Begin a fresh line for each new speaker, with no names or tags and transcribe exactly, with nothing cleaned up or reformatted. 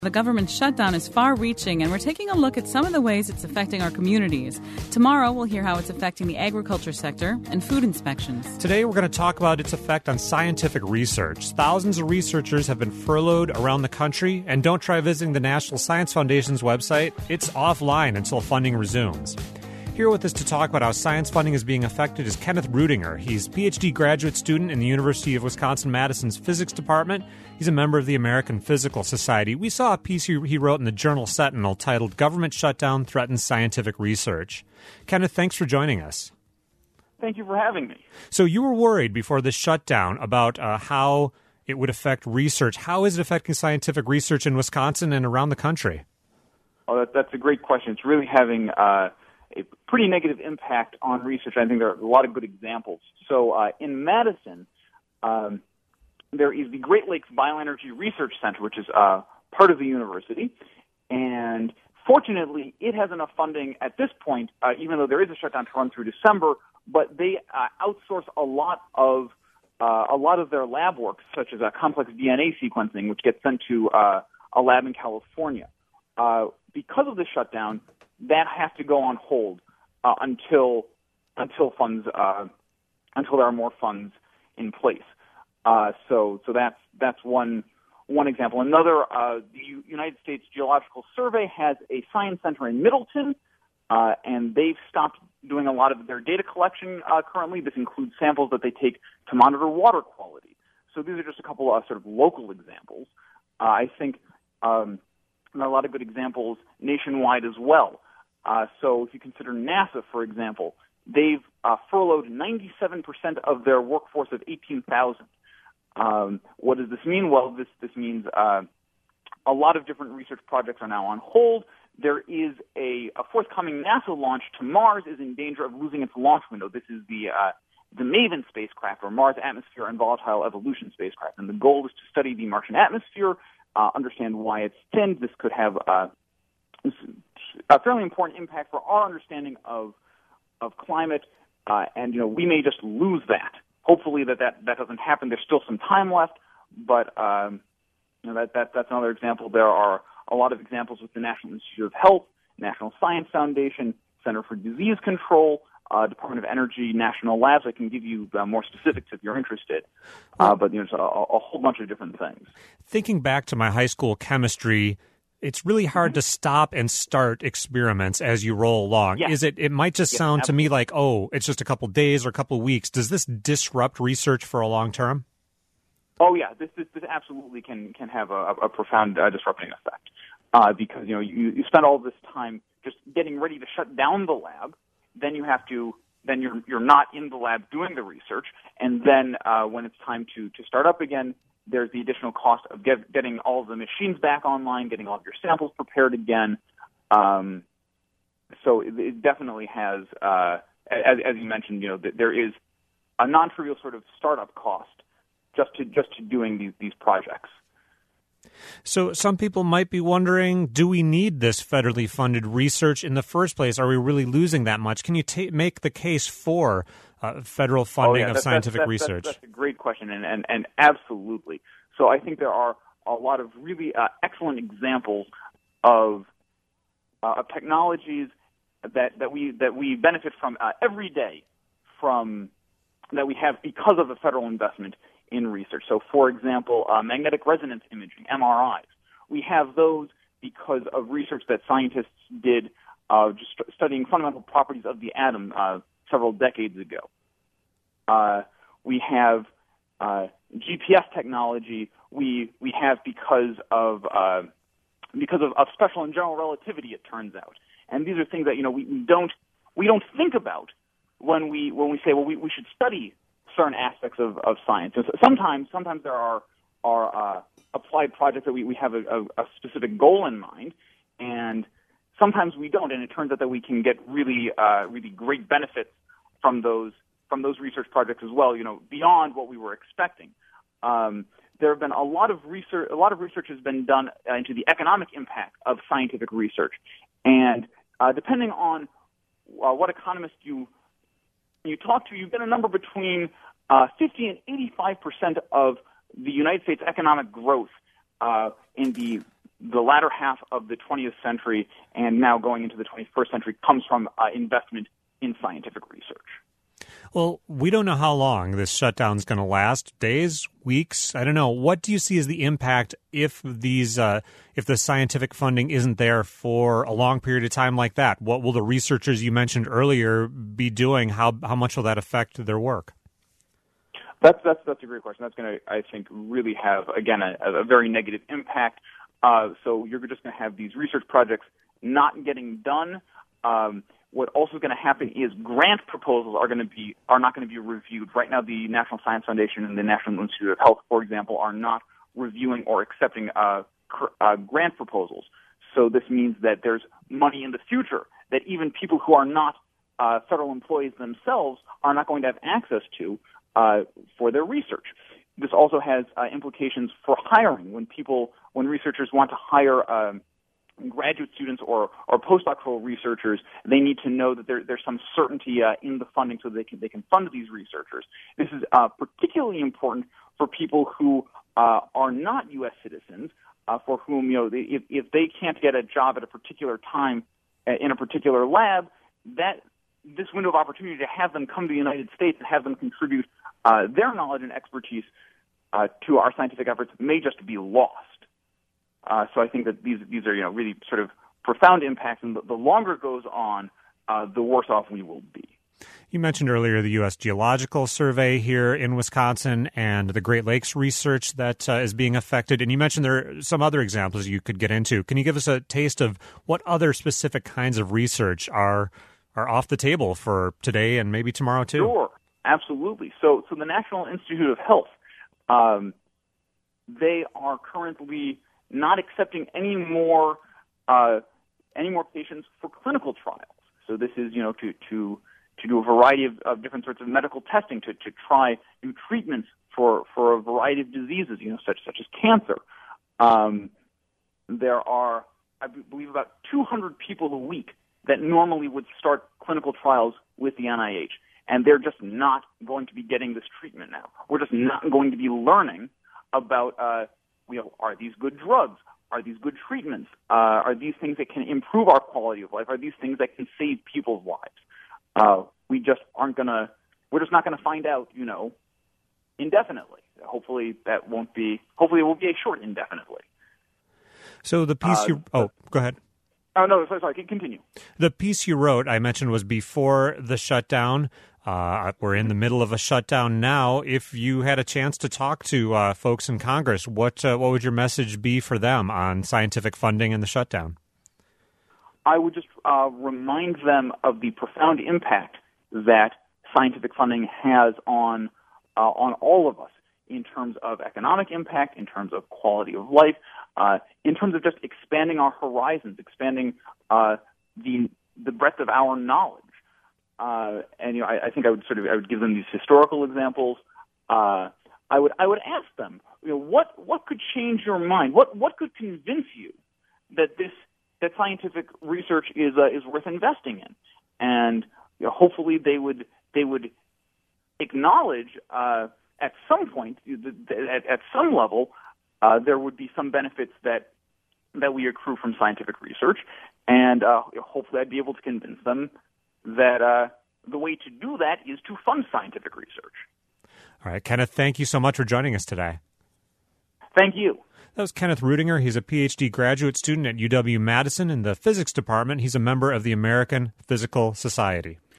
The government shutdown is far-reaching, and we're taking a look at some of the ways it's affecting our communities. Tomorrow, we'll hear how it's affecting the agriculture sector and food inspections.
Today, we're going to talk about its effect on scientific research. Thousands of researchers have been furloughed around the country, and don't try visiting the National Science Foundation's website. It's offline until funding resumes. Here with us to talk about how science funding is being affected is Kenneth Rudinger. He's a P H D graduate student in the University of Wisconsin-Madison's physics department. He's a member of the American Physical Society. We saw a piece he wrote in the Journal Sentinel titled Government Shutdown Threatens Scientific Research. Kenneth, thanks for joining us.
Thank you for having me.
So you were worried before the shutdown about uh, how it would affect research. How is it affecting scientific research in Wisconsin and around the country?
Oh, that, that's a great question. It's really having uh, a pretty negative impact on research. I think there are a lot of good examples. So uh, in Madison, um, there is the Great Lakes Bioenergy Research Center, which is uh, part of the university, and fortunately, it has enough funding at this point, uh, even though there is a shutdown to run through December, but they uh, outsource a lot of uh, a lot of their lab work, such as uh, complex D N A sequencing, which gets sent to uh, a lab in California. Uh, because of the shutdown, that has to go on hold uh, until until funds uh, until there are more funds in place. Uh, so, so that's that's one one example. Another, uh, the U- United States Geological Survey has a science center in Middleton, uh, and they've stopped doing a lot of their data collection uh, currently. This includes samples that they take to monitor water quality. So these are just a couple of sort of local examples. Uh, I think um, there are a lot of good examples nationwide as well. Uh, so if you consider NASA, for example, they've uh, furloughed ninety-seven percent of their workforce of eighteen thousand. Um, what does this mean? Well, this this means uh, a lot of different research projects are now on hold. There is a, a forthcoming NASA launch to Mars is in danger of losing its launch window. This is the uh, the MAVEN spacecraft, or Mars Atmosphere and Volatile Evolution spacecraft, and the goal is to study the Martian atmosphere, uh, understand why it's thinned. This could have uh, a fairly important impact for our understanding of of climate, uh, and you know we may just lose that. Hopefully that, that that doesn't happen. There's still some time left, but um, you know, that, that that's another example. There are a lot of examples with the National Institute of Health, National Science Foundation, Center for Disease Control, uh, Department of Energy, national labs. I can give you uh, more specifics if you're interested, uh, but you know, a, a whole bunch of different things.
Thinking back to my high school chemistry, it's really hard to stop and start experiments as you roll along.
Yes.
Is it? It might just
yes,
sound
absolutely.
to me like, oh, it's just a couple days or a couple weeks. Does this disrupt research for a long term?
Oh yeah, this this, this absolutely can can have a, a profound uh, disrupting effect uh, because you know you, you spend all this time just getting ready to shut down the lab, then you have to then you're you're not in the lab doing the research, and then uh, when it's time to to start up again, there's the additional cost of get, getting all of the machines back online, getting all of your samples prepared again. Um, so it, it definitely has, uh, as, as you mentioned, you know, th- there is a non-trivial sort of startup cost just to just to doing these these projects.
So some people might be wondering, do we need this federally funded research in the first place? Are we really losing that much? Can you ta- make the case for uh, federal funding
oh, yeah.
of
that's,
scientific
that's,
research?
That's, that's a great question, and, and, and absolutely. So I think there are a lot of really uh, excellent examples of uh, of technologies that, that we that we benefit from uh, every day from that we have because of the federal investment in research. So, for example, uh, magnetic resonance imaging, M R Is. We have those because of research that scientists did uh, just st- studying fundamental properties of the atom uh, several decades ago. Uh, we have uh, G P S technology. We we have because of uh, because of, of special and general relativity. It turns out, and these are things that you know we, we don't we don't think about when we when we say well we, we should study certain aspects of, of science. So sometimes, sometimes there are are uh, applied projects that we, we have a, a, a specific goal in mind, and sometimes we don't. And it turns out that we can get really, uh, really great benefits from those from those research projects as well. You know, beyond what we were expecting. Um, there have been a lot of research. A lot of research has been done uh, into the economic impact of scientific research, and uh, depending on uh, what economist you you talk to, you get a number between uh, fifty and eighty-five percent of the United States economic growth uh, in the the latter half of the twentieth century and now going into the twenty-first century comes from uh, investment in scientific research.
Well, we don't know how long this shutdown is going to last. Days, weeks, I don't know. What do you see as the impact if these, uh, if the scientific funding isn't there for a long period of time like that? What will the researchers you mentioned earlier be doing? How how much will that affect their work?
That's that's that's a great question. That's going to, I think, really have again a, a very negative impact. Uh, so you're just going to have these research projects not getting done. Um, What also is going to happen is grant proposals are going to be are not going to be reviewed. Right now, the National Science Foundation and the National Institute of Health, for example, are not reviewing or accepting uh, cr- uh, grant proposals. So this means that there's money in the future that even people who are not uh, federal employees themselves are not going to have access to uh, for their research. This also has uh, implications for hiring. When people, when researchers want to hire Um, graduate students or, or postdoctoral researchers, they need to know that there, there's some certainty uh, in the funding so they can they can fund these researchers. This is uh, particularly important for people who uh, are not U S citizens, uh, for whom, you know, they, if, if they can't get a job at a particular time uh, in a particular lab, that this window of opportunity to have them come to the United States and have them contribute uh, their knowledge and expertise uh, to our scientific efforts may just be lost. Uh, so I think that these these are, you know, really sort of profound impacts, and the, the longer it goes on, uh, the worse off we will be.
You mentioned earlier the U S Geological Survey here in Wisconsin and the Great Lakes research that uh, is being affected, and you mentioned there are some other examples you could get into. Can you give us a taste of what other specific kinds of research are are off the table for today and maybe tomorrow too?
Sure, absolutely. So, so the National Institute of Health, um, they are currently not accepting any more uh, any more patients for clinical trials. So this is, you know, to to to do a variety of, of different sorts of medical testing, to, to try new treatments for, for a variety of diseases, you know, such such as cancer. Um, there are, I believe, about two hundred people a week that normally would start clinical trials with the N I H, and they're just not going to be getting this treatment now. We're just not going to be learning about uh, You know, are these good drugs? Are these good treatments? Uh, are these things that can improve our quality of life? Are these things that can save people's lives? Uh, we just aren't gonna. We're just not gonna find out, you know, indefinitely. Hopefully that won't be. Hopefully it will be a short indefinitely.
So the piece
uh,
you. Oh, go ahead.
Oh no, sorry, sorry. Continue.
The piece you wrote, I mentioned, was before the shutdown. Uh, we're in the middle of a shutdown now. If you had a chance to talk to uh, folks in Congress, what uh, what would your message be for them on scientific funding and the shutdown?
I would just uh, remind them of the profound impact that scientific funding has on uh, on all of us in terms of economic impact, in terms of quality of life, uh, in terms of just expanding our horizons, expanding uh, the the breadth of our knowledge. Uh, and you know, I, I think I would sort of I would give them these historical examples. Uh, I would I would ask them, you know, what what could change your mind? What what could convince you that this that scientific research is uh, is worth investing in? And you know, hopefully they would they would acknowledge uh, at some point, at, at some level, uh, there would be some benefits that that we accrue from scientific research, and uh, hopefully I'd be able to convince them that uh, the way to do that is to fund scientific research.
All right, Kenneth, thank you so much for joining us today.
Thank you.
That was Kenneth Rudinger. He's a P H D graduate student at U W Madison in the physics department. He's a member of the American Physical Society.